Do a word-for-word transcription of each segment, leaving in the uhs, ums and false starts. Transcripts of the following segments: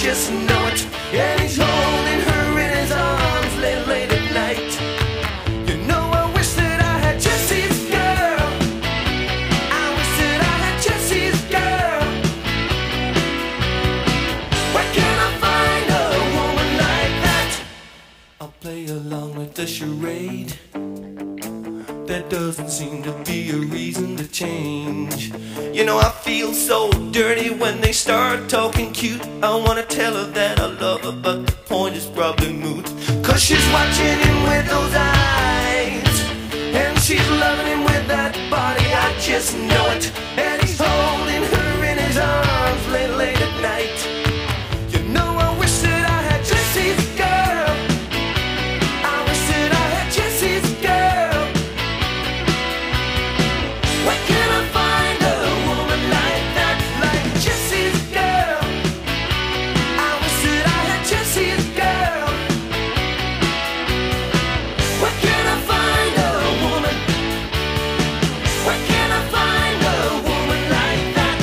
just know it. And he's holding her in his arms late, late at night. You know I wish that I had Jesse's girl. I wish that I had Jesse's girl. Where can I find a woman like that? I'll play along with the charade. There doesn't seem to be a reason to change. You know I feel so dirty when they start talking cute. I wanna tell her that I love her, but the point is probably moot. Cause she's watching him with those eyes, and she's loving him with that body, I just know it. And he's holding her in his arms late, late at night. You know I wish that I had Jesse's girl. I wish that I had Jesse's girl. Where can I find a woman like that, like Jesse's girl? I wish that I had Jesse's girl. Where can I find a woman? Where can I find a woman like that?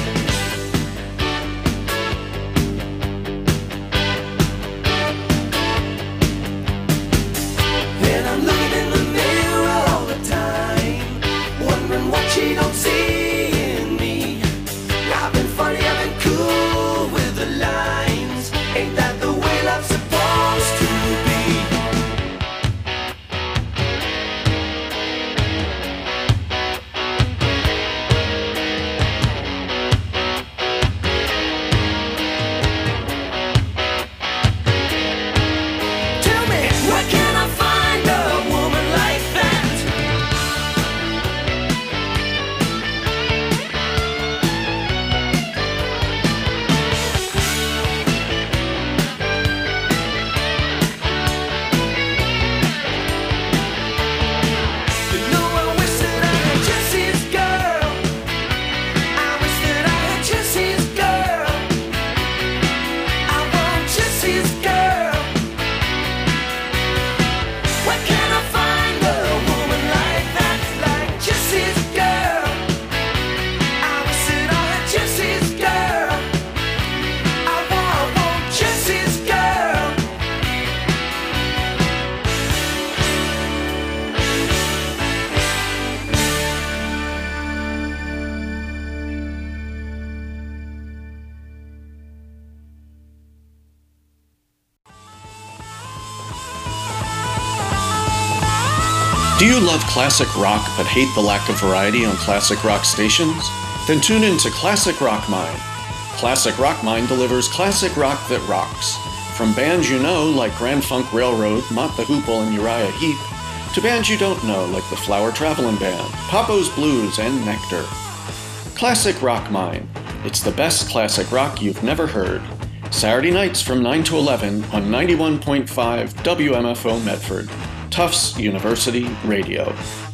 And I'm looking in the mirror all the time, wondering what she don't see in me. I've been funny, I've been cool with the lines. Ain't that the way love's supposed to be? Tell me, where can I find a woman like that? You know I wish that I had Jesse's girl. I wish that I had Jesse's girl. I want Jesse's girl. Where can I find a woman like that, like Jesse's girl? I wish that I had Jesse's girl. I want, I want Jesse's girl. Do you love classic rock but hate the lack of variety on classic rock stations? Then tune in to Classic Rock Mind. Classic Rock Mind delivers classic rock that rocks. From bands you know like Grand Funk Railroad, Mott the Hoople, and Uriah Heep, to bands you don't know like the Flower Travelin' Band, Papo's Blues, and Nectar. Classic Rock Mind. It's the best classic rock you've never heard. Saturday nights from nine to eleven on ninety-one point five W M F O Medford. Tufts University Radio.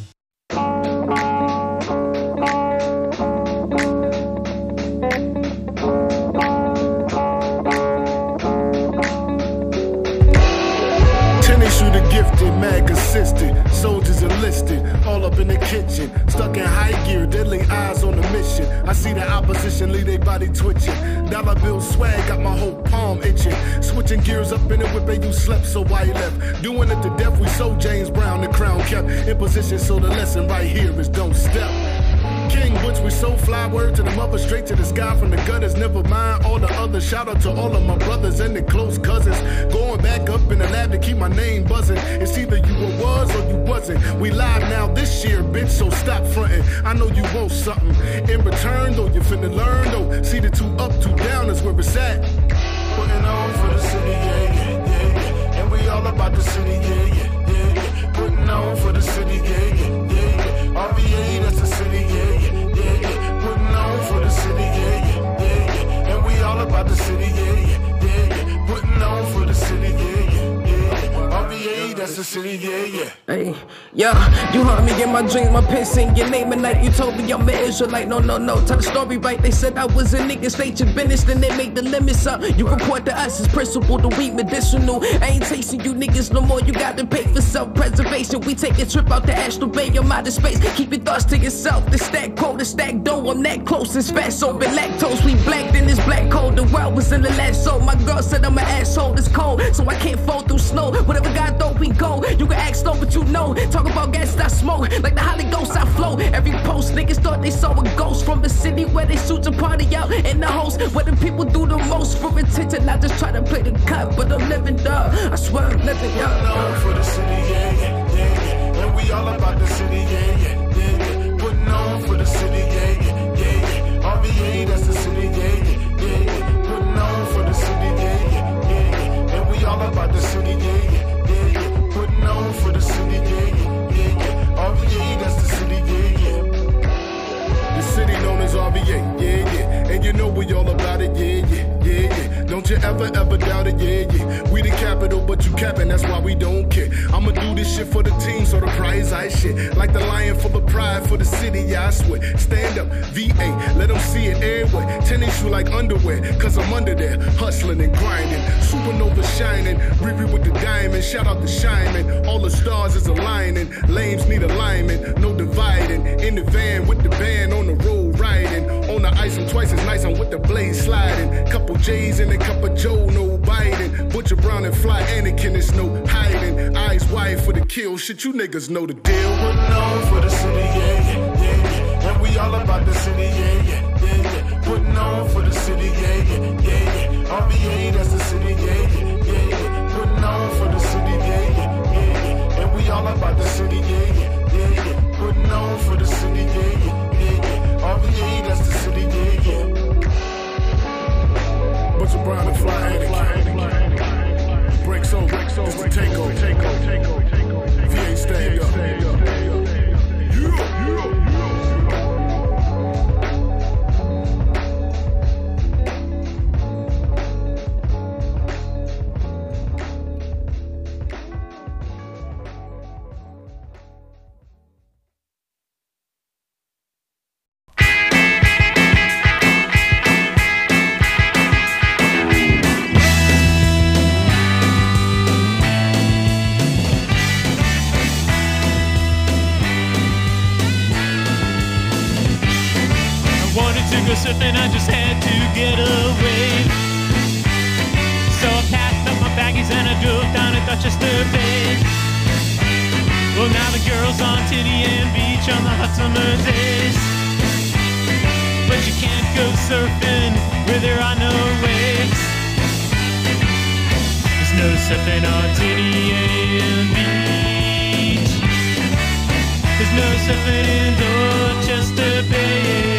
Tennis shooter gifted, mad consistent. Soldiers enlisted, all up in the kitchen. Stuck in high gear, deadly eyes on the mission. I see the opposition, leave their body twitching. Dollar bill swag, got my whole palm itching. Switching gears up in the whip, and you slept, so why you left? Doing it to death, we sold James Brown, the crown kept in position, so the lesson right here is don't step. King Butch, we so fly, word to the mother, straight to the sky from the gutters. Never mind all the others. Shout out to all of my brothers and the close cousins. Going back up in the lab to keep my name buzzing. It's either you were was or you wasn't. We live now this year, bitch, so stop fronting. I know you want something in return, though you finna learn, though. See the two up, two down is where it's at. Putting on for the city, yeah, yeah, yeah, yeah. And we all about the city, yeah, yeah, yeah, yeah. Putting on for the city, yeah, yeah, yeah, yeah. R B A, that's the city, yeah, yeah, yeah, yeah. Putting on for the city, yeah, yeah, yeah, yeah. And we all about the city, yeah, yeah, yeah, yeah. Putting on for the city, yeah, yeah, yeah. R B A, that's the city, yeah, yeah. Hey, yeah, you heard me in my dreams, my pen sing your name at night. You told me I'm an Israelite, no, no, no. Tell the story right, they said I was a nigga, state your business, then they make the limits up. You report to us as principle, the weed medicinal. I ain't chasing you niggas no more, you got to pay for self-preservation. We take a trip out to Astral Bay, your mind is space. Keep your thoughts to yourself, the stack cold, the stack dough, I'm that close, it's fast, so lactose. We black, then it's black cold, the well was in the last show. My girl said I'm an asshole, it's cold, so I can't fall through snow. Whatever God thought we go, you can ask no, but you know. Talk about gas I smoke, like the Holy Ghost I flow. Every post, niggas thought they saw a ghost from the city where they shoot your party out in the host, where the people do the most for attention. I just try to play the cut, but I'm living up. I swear I'm living up. Known for the city, yeah, yeah, yeah, yeah. And we all about the city, yeah, yeah, yeah, yeah. Putting on for the city, yeah, yeah, yeah, yeah. R V A, that's the city, yeah, yeah, yeah, yeah. Putting on for the city, yeah, yeah, yeah, yeah. And we all about the city, yeah, yeah, yeah, yeah. Putting on for the city, yeah, yeah, yeah, yeah. R V A, that's the city, yeah, yeah. The city known as R V A, yeah, yeah. And you know we all about it, yeah, yeah, yeah, yeah. Don't you ever, ever doubt it, yeah, yeah. We the capital, but you capping, that's why we don't care. I'ma do this shit for the team, so the prize I shit. Like the lion full of pride for the city, yeah, I swear. Stand up, V A, let them see it everywhere. Tennis shoe like underwear, cause I'm under there. Hustling and grinding, supernova shining. Riri with the diamond, shout out to Shyman. All the stars is aligning, lames need alignment, no dividing. In the van with the band, on the road riding. On the ice, I'm twice as nice, I'm with the blade sliding. Couple J's and a cup of Joe, no Biden. Butcher Brown and Fly Anakin, it's no hiding. Eyes wide for the kill, shit, you niggas know the deal. We're known for the city, yeah, yeah, yeah, yeah. And we all about the city, yeah, yeah, yeah, yeah. Putting on for the city, yeah, yeah, yeah, yeah. R V A, that's the city, yeah, yeah, yeah, yeah. Putting on for the city, yeah, yeah, yeah, yeah. And we all about the city, yeah, yeah, yeah, yeah. Putting on for the city, yeah, yeah, yeah, yeah. R V A, that's the city, yeah, yeah. Butcher Brown and Fly Anakin. Breaks over, breaks over, it's the takeover, takeover, takeover, takeover. V A stand up. Yeah, yeah. Surfing, I just had to get away. So I packed up my baggies and I drove down to Dorchester Bay. Well, now the girls on Tinian Beach on the hot summer days. But you can't go surfing where there are no waves. There's no surfing on Tinian Beach. There's no surfing in Dorchester Bay.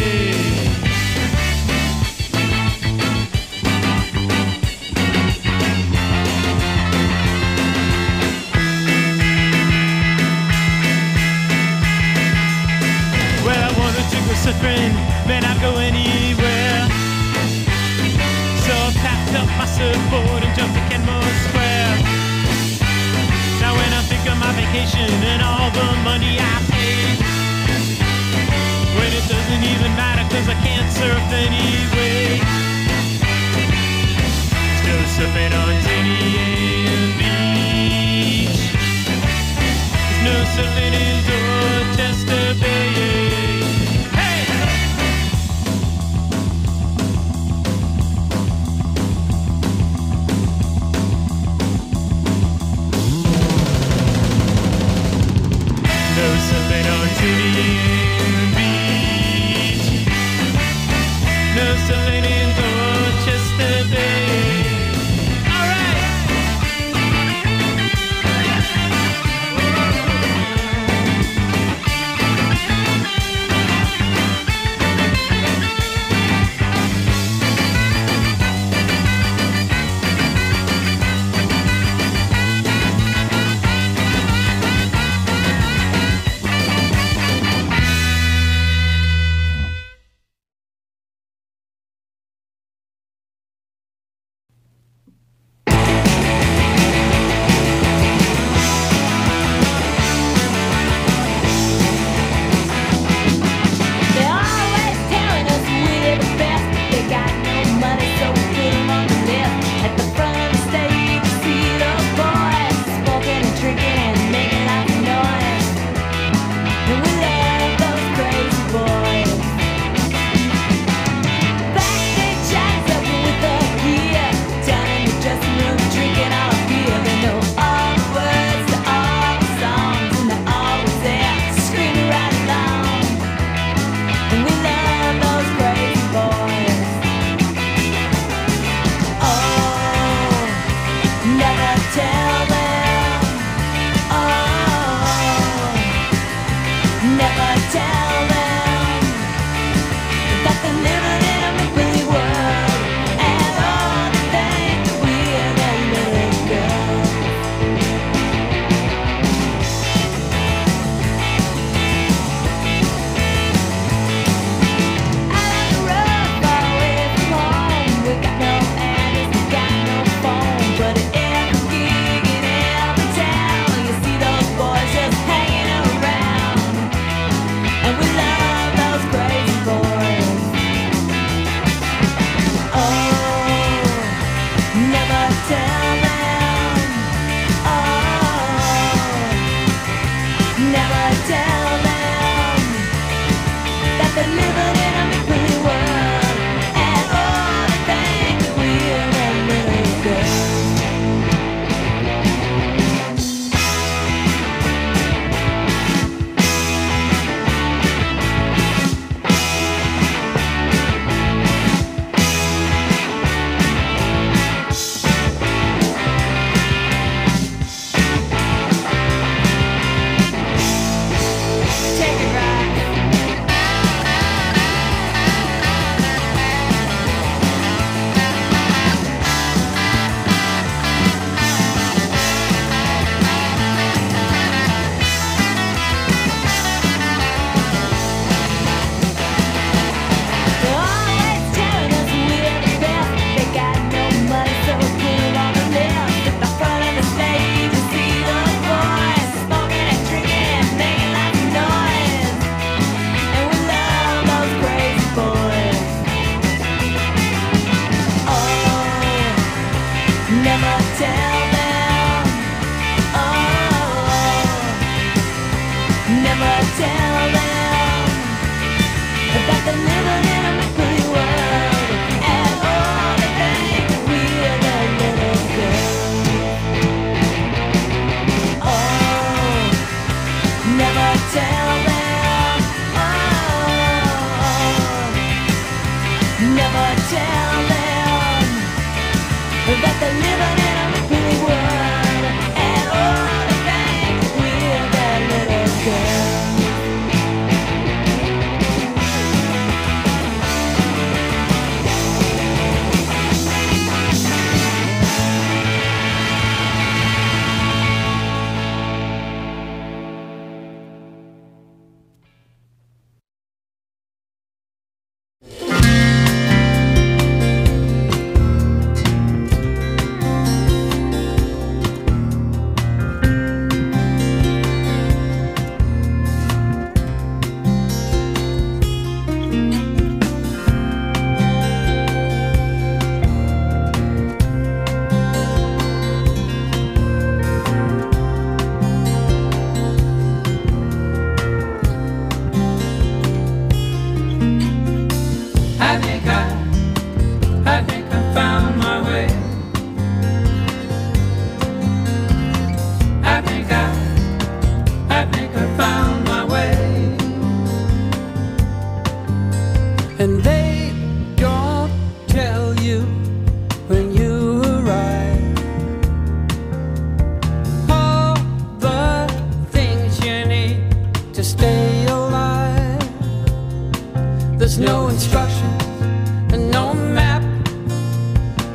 Surfing, man, I'd go anywhere. So I packed up my surfboard and jumped to Kenmore Square. Now when I think of my vacation and all the money I paid, when it doesn't even matter cause I can't surf anyway. Still surfing on Tinian Beach. There's no surfing in Dorchester Bay. No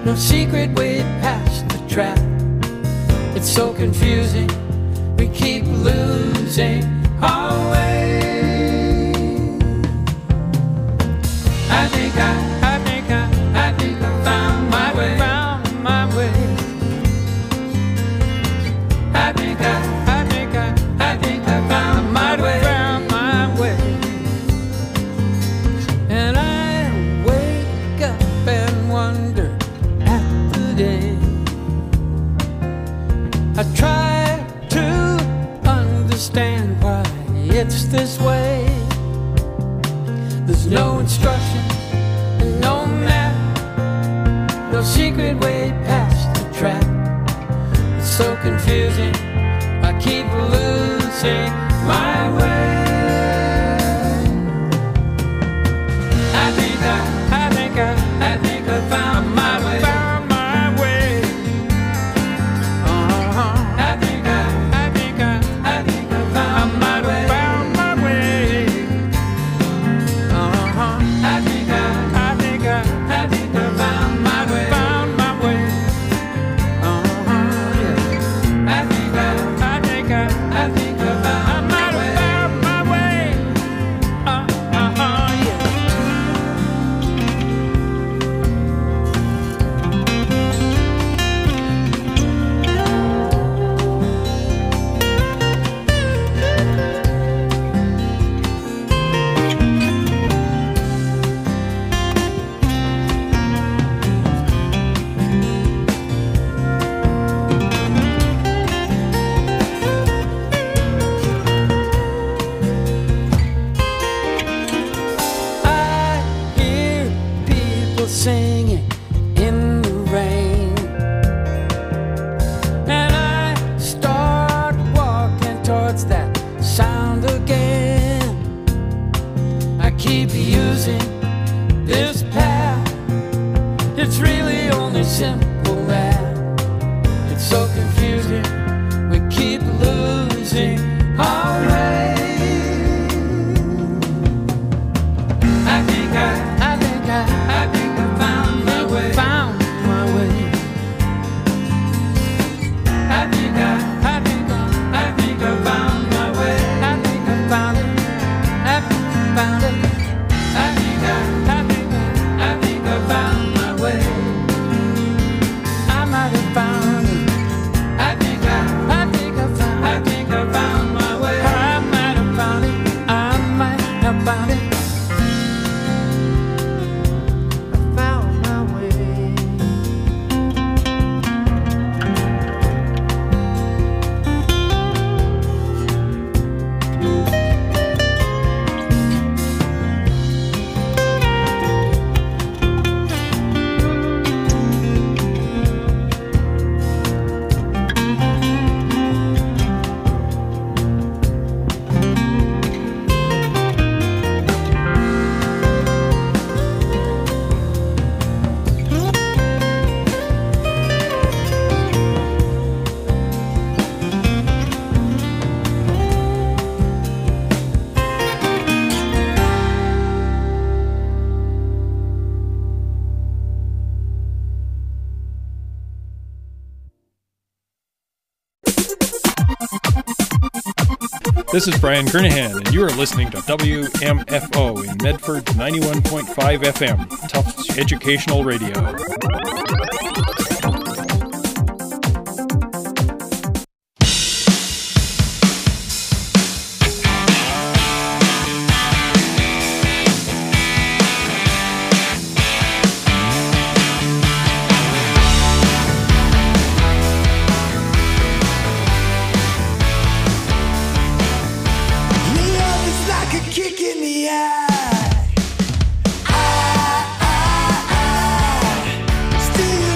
no secret way past the trap. It's so confusing, we keep losing our way. I think I, I think I, I think I found my way, found my way. I think I, I think I, I think I found my way, found my way. And I wake up and wonder at the day. I try to understand why it's this way. There's no instruction, and no map, no secret way past the trap. It's so confusing, I keep losing my way. I think I, I think I, I think I found my way, found my way. Uh-huh. I think I, I think I, I think I found my way, found my way. Uh-huh. I think I, I think I, I think I found my way, found my way. Uh-huh. Yeah. I think I, I think I, I think I found my way, found my way. Uh-huh. Yeah. I hear people singing in the rain, and I start walking towards that sound again. I keep using this path, it's really only simple math. It's so confusing, we keep losing our way. I think I, I think I, I think I found my way, found my way. I think I, I think I, I think I found my way. I think I found it, I found it. I think I, I think I, I think I found my way. I might have found it. I think I, I think I found, I think I found my way. I might have found it. I might have found it. I found my way. This is Brian Kernahan, and you are listening to W M F O in Medford ninety-one point five F M, Tufts Educational Radio. Love is like a kick in the eye. I, I, I, still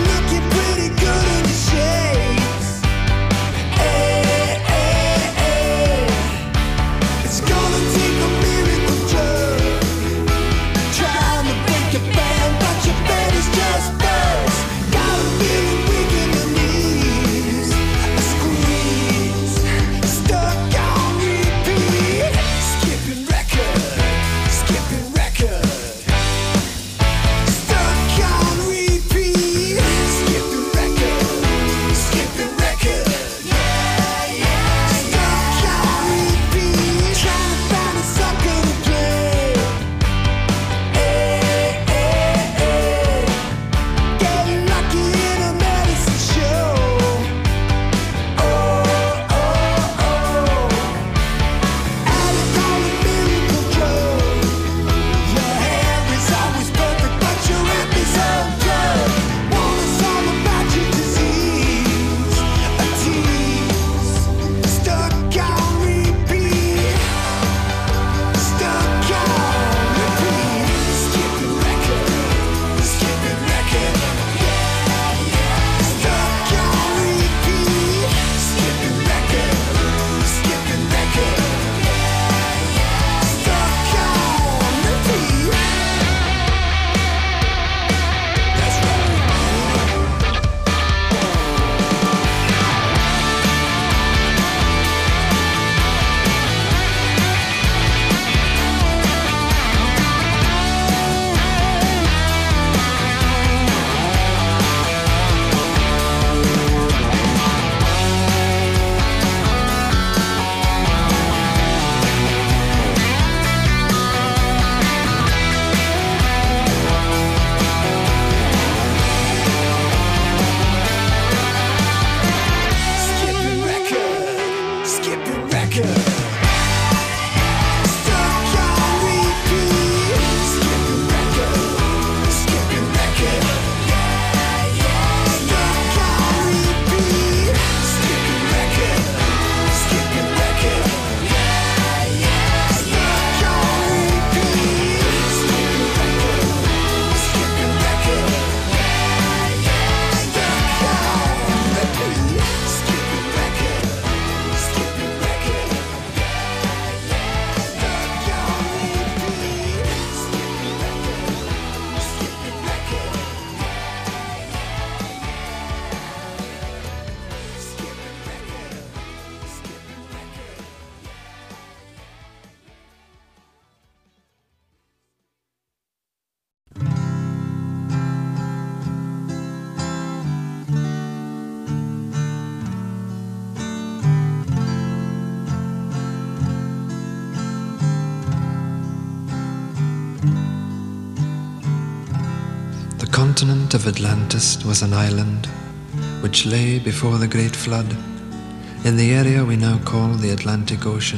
heart of Atlantis was an island which lay before the great flood in the area we now call the Atlantic Ocean.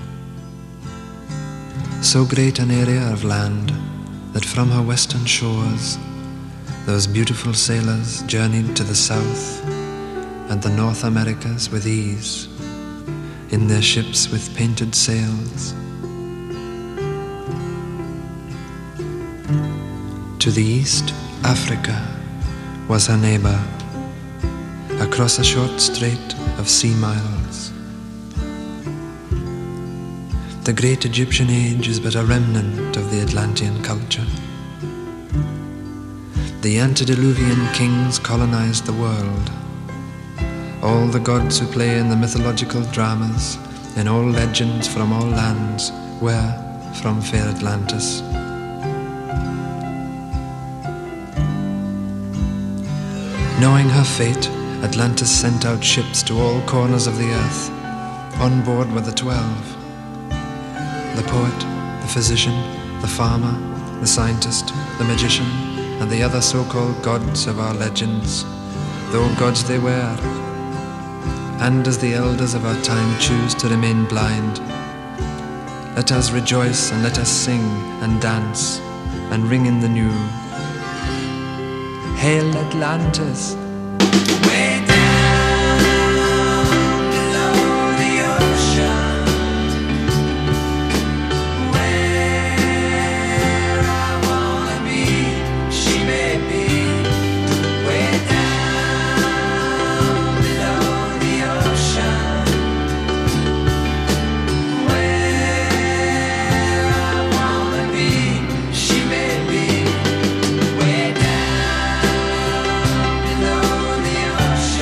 So great an area of land that from her western shores those beautiful sailors journeyed to the south and the North Americas with ease in their ships with painted sails. To the east, Africa was her neighbor, across a short strait of sea miles. The great Egyptian age is but a remnant of the Atlantean culture. The antediluvian kings colonized the world. All the gods who play in the mythological dramas, in all legends from all lands, were from fair Atlantis. Knowing her fate, Atlantis sent out ships to all corners of the earth. On board were the twelve: the poet, the physician, the farmer, the scientist, the magician, and the other so-called gods of our legends, though gods they were. And as the elders of our time choose to remain blind, let us rejoice and let us sing and dance and ring in the new. Hail Atlantis! Way down below the ocean, where I wanna be, she may be. Way down below the ocean, where I wanna be, she may be. Way down below the ocean.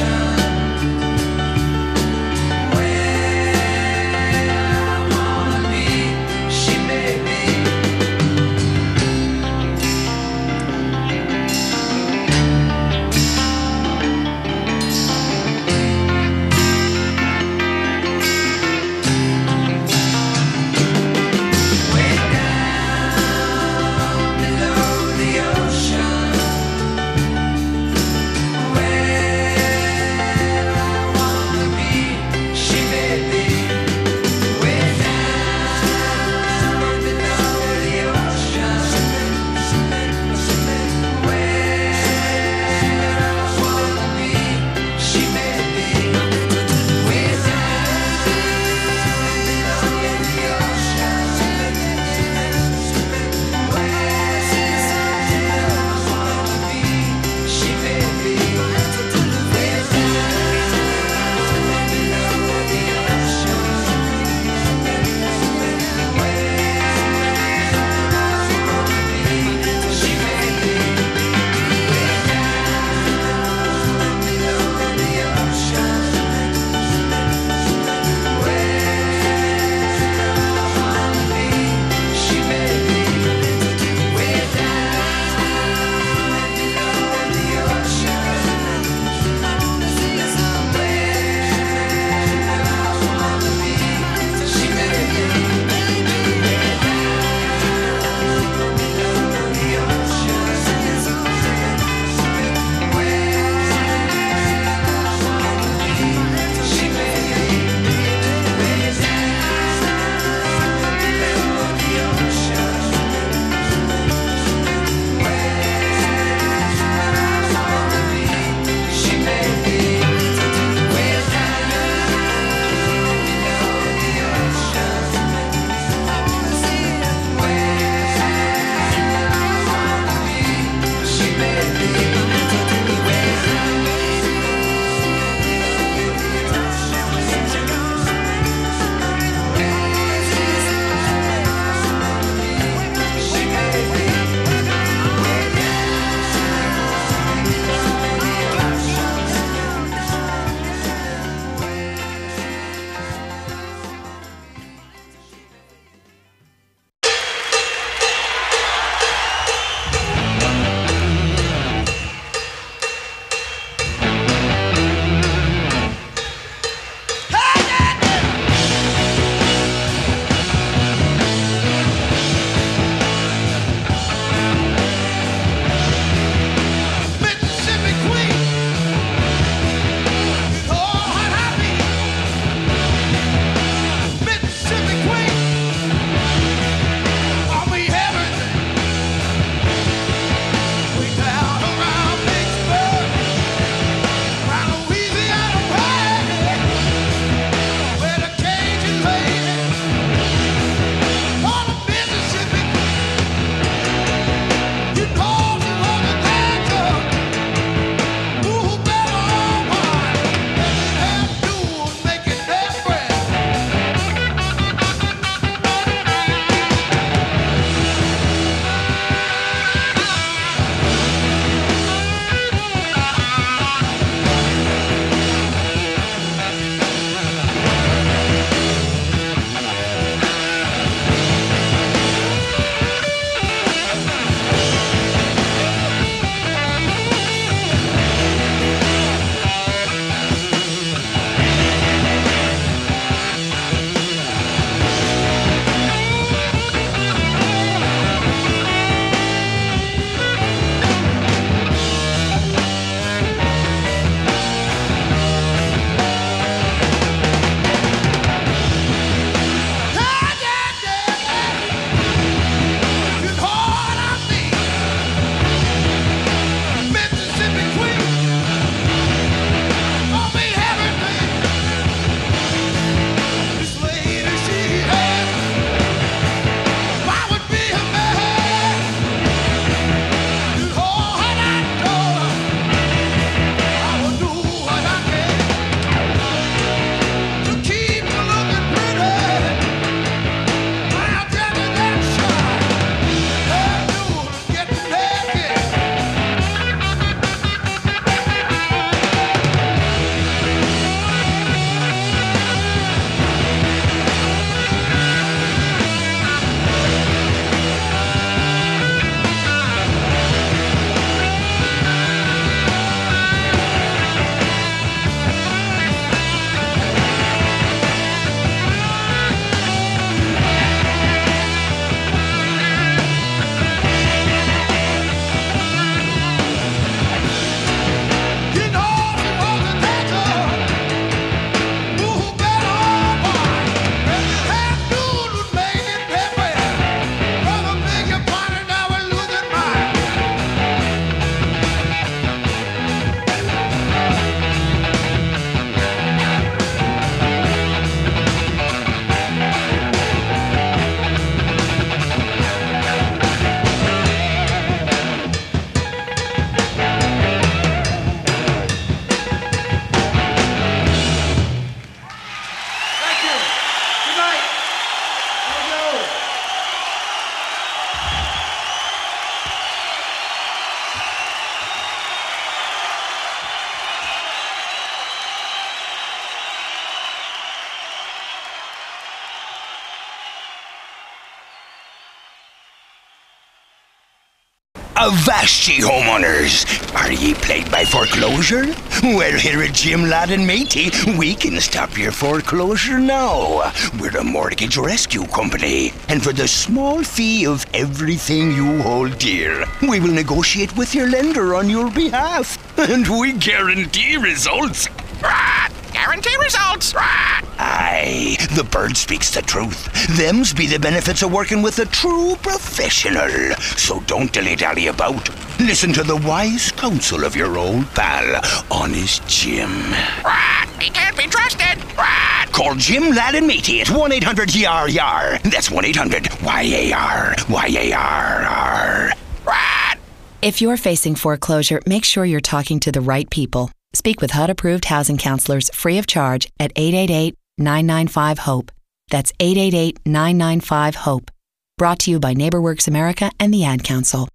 Avast ye, homeowners! Are ye plagued by foreclosure? Well, here at Jim Ladd and Matey, we can stop your foreclosure now. We're a mortgage rescue company, and for the small fee of everything you hold dear, we will negotiate with your lender on your behalf, and we guarantee results. Guarantee results. Aye, the bird speaks the truth. Them's be the benefits of working with a true professional. So don't dilly-dally about. Listen to the wise counsel of your old pal, Honest Jim. He can't be trusted. Call Jim Ladd and Matey at one eight hundred Y A R Y A R. That's one eight hundred Y A R Y A R R. If you're facing foreclosure, make sure you're talking to the right people. Speak with H U D-approved housing counselors free of charge at eight eight eight, nine nine five, HOPE. That's eight eight eight, nine nine five, HOPE. Brought to you by NeighborWorks America and the Ad Council.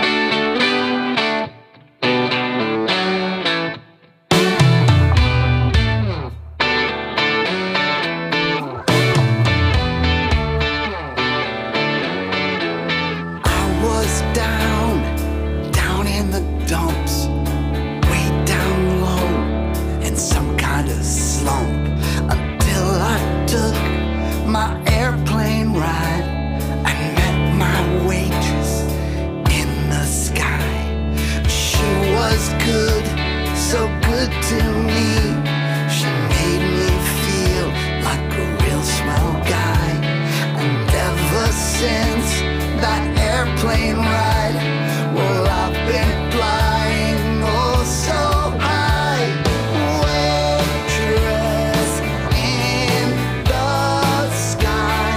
I was down, down in the dumps, way down low, in some kind of slump, until I took my airplane ride. I met my waitress in the sky. She was good, so good to me. She made me feel like a real small guy. And ever since that airplane ride, well, I've been flying oh so high. Waitress in the sky.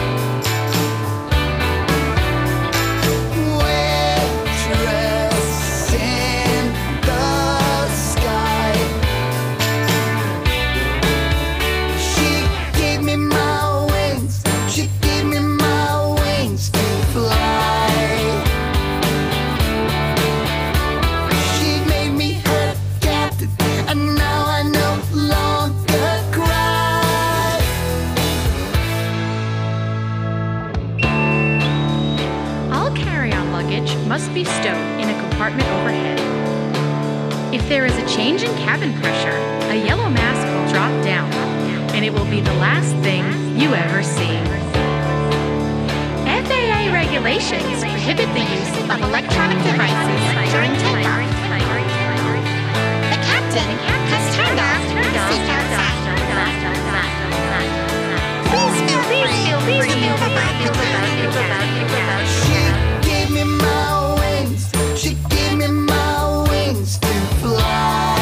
Waitress in the sky. She gave me my wings. She gave me my wings to fly. She made me her captain, and now I no longer cry. All carry-on luggage must be stowed in a compartment overhead. If there is a change in cabin pressure, a yellow mask will drop down, and it will be the last thing you ever see. F A A regulations prohibit the use of electronic devices during takeoff. The captain has turned off the seatbelt sign. Please feel free to move about your cabin. She gave me my wings. She gave me my wings to fly.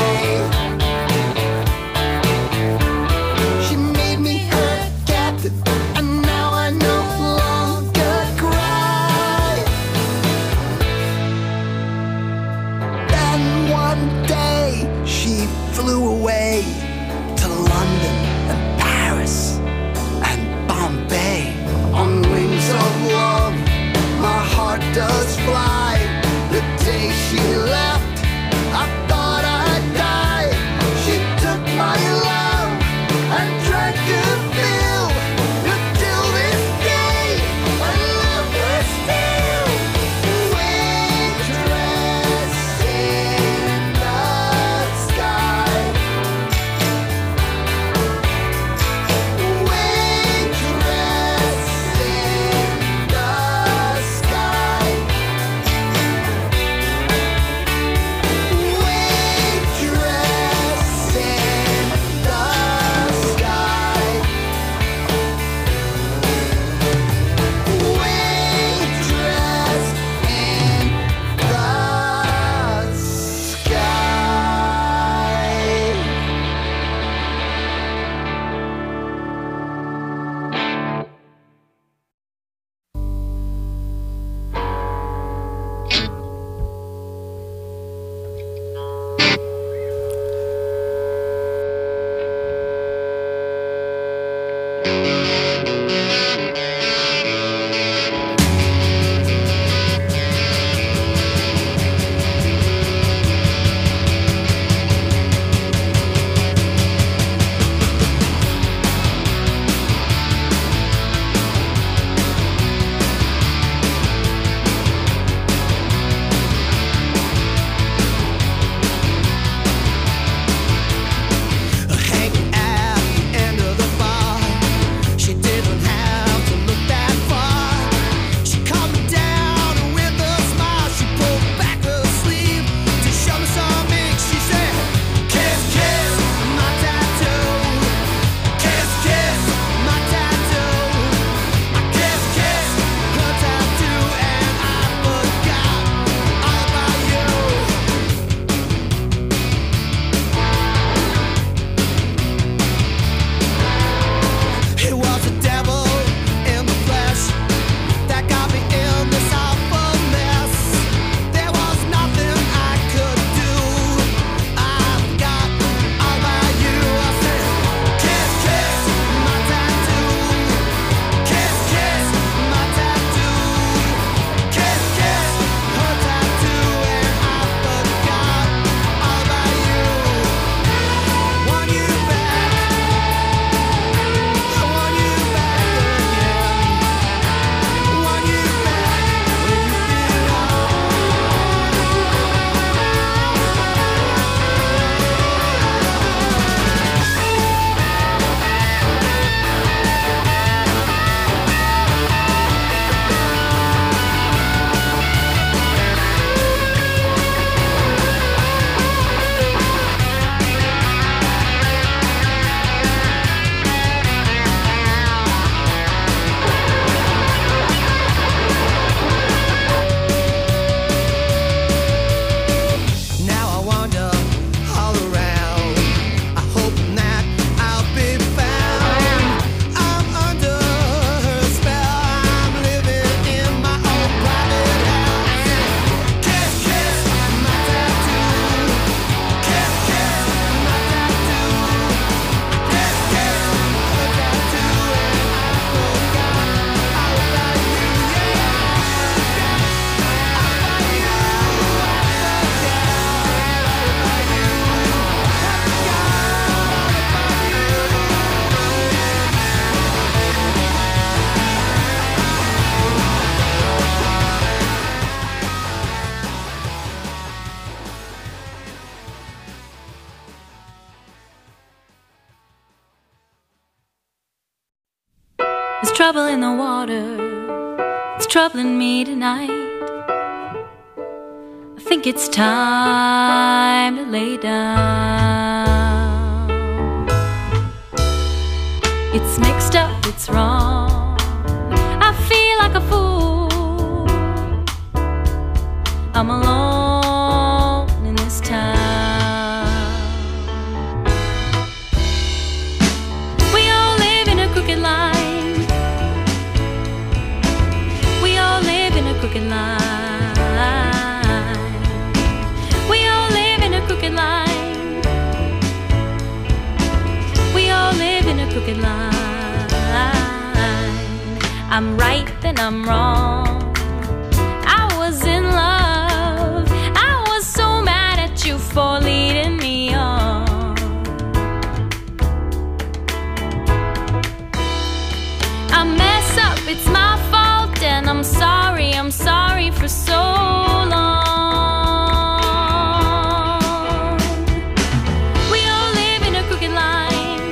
She made me her captain, and now I no longer cry. And trouble in the water, it's troubling me tonight. I think it's time to lay down. It's mixed up, it's wrong, I feel like a fool. I'm alone in this town. We all live in a crooked line. We all live in a crooked line. We all live in a crooked line. We all live in a crooked line. I'm right, then I'm wrong. I was in love. I was so mad at you for leading me on. I mess up, it's my fault, and I'm sorry, I'm sorry for so long. We all live in a crooked line.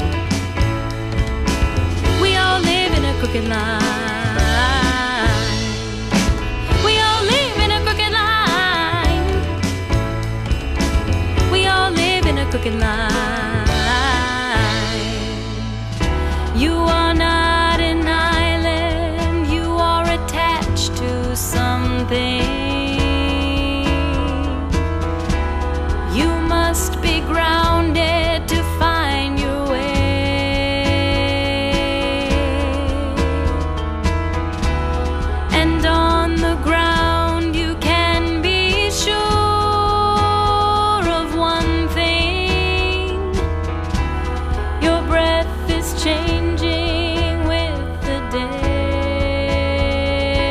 We all live in a crooked line. We all live in a crooked line. We all live in a crooked line. You are not an island, you are attached to something. You must be grounded to find your way. And on the ground you can be sure of one thing: your breath is changing with the day.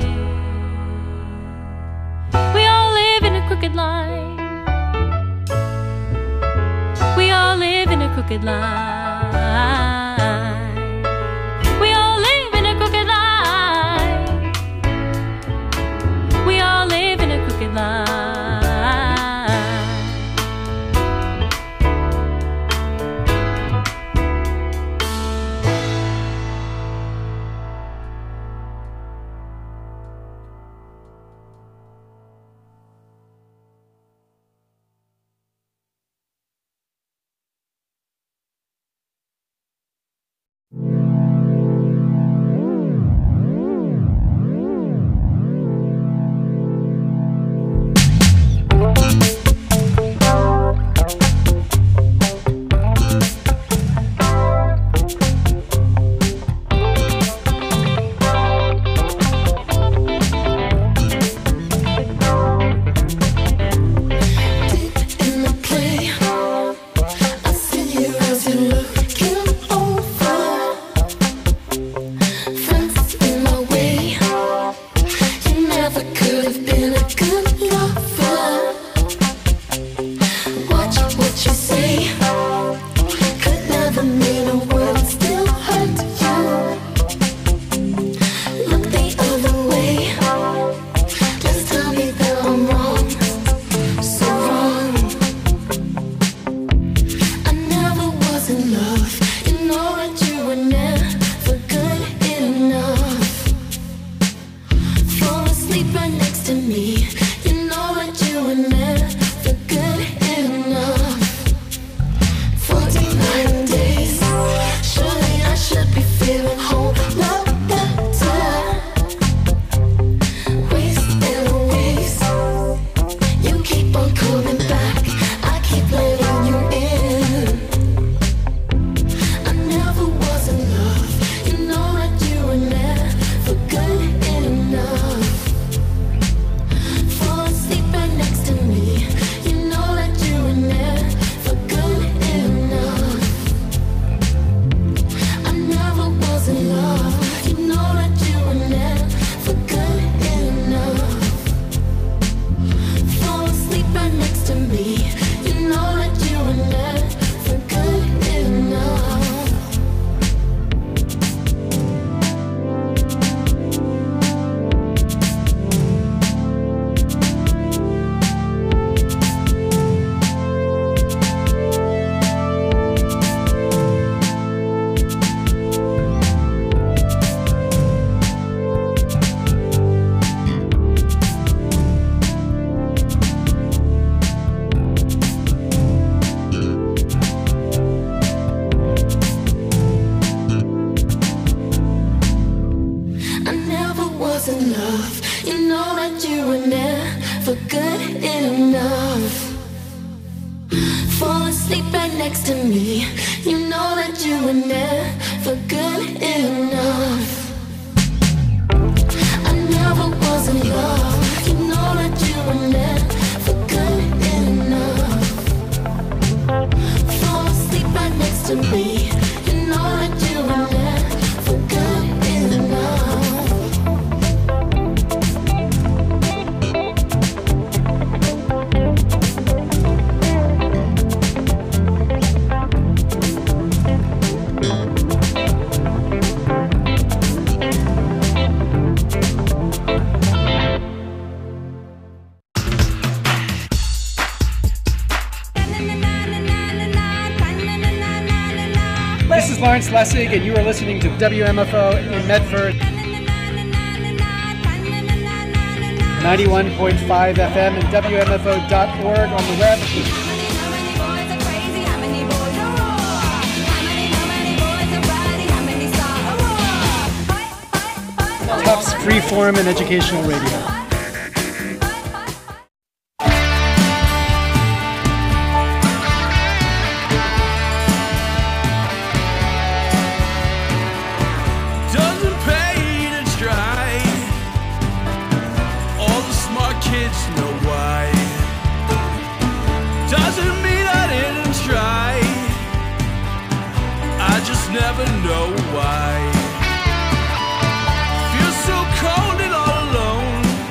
We all live in a crooked line. We all live in a crooked line. We all live in a crooked line. We all live in a crooked line. sleep right next to me. You know that you were never good enough. I never was in love. You know that you were never good enough. Fall asleep right next to me. You know that you were never good enough. This is Lawrence Lessig, and you are listening to W M F O in Medford. ninety-one point five F M and W M F O dot org on the web. Tufts Freeform and Educational Radio. Doesn't pay to try. All the smart kids know why. Doesn't mean I didn't try. I just never know why. Feel so cold and all alone.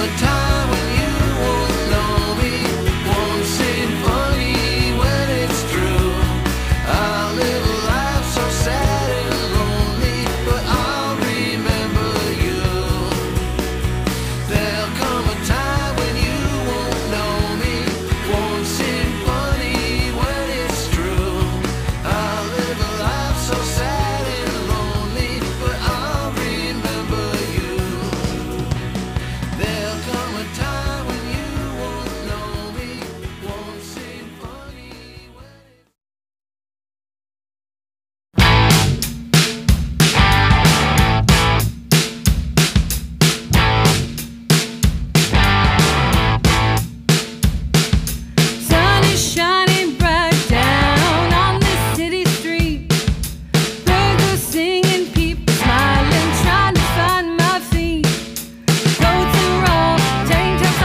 Change of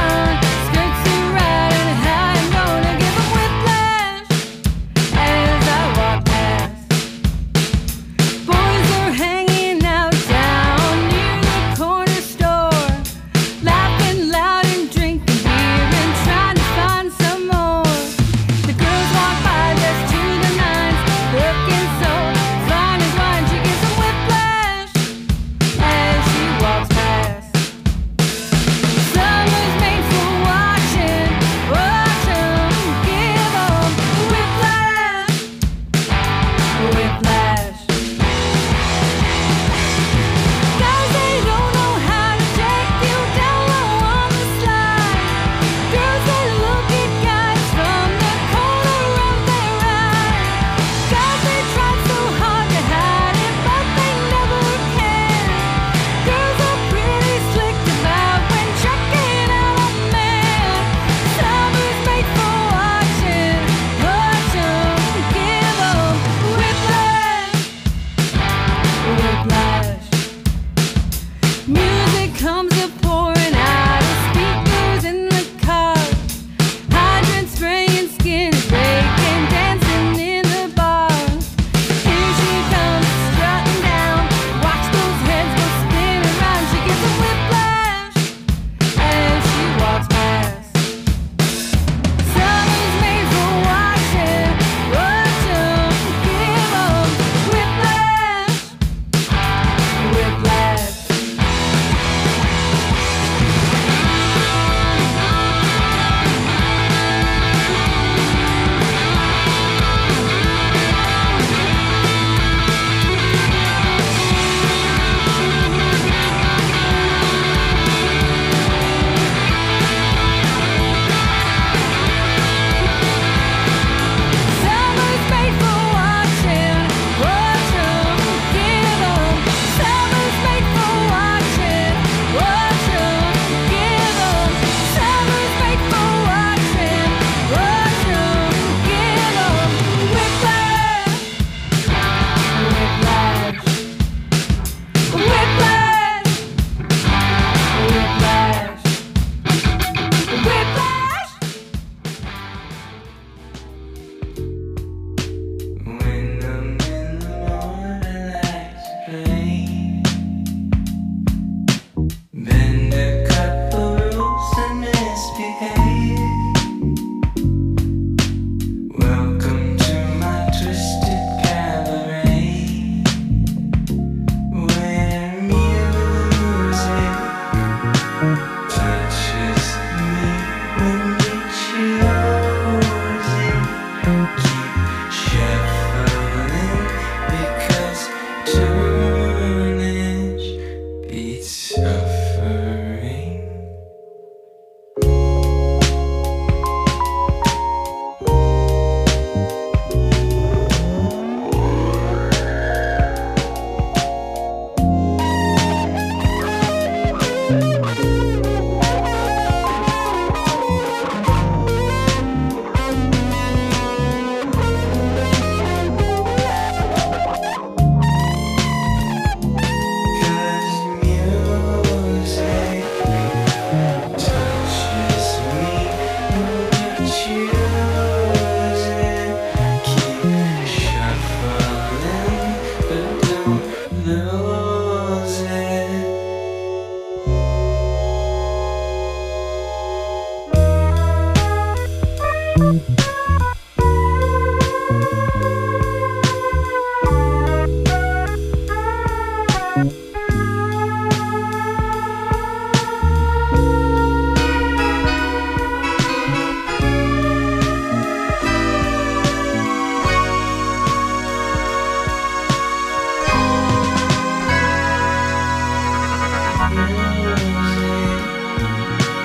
Thank you.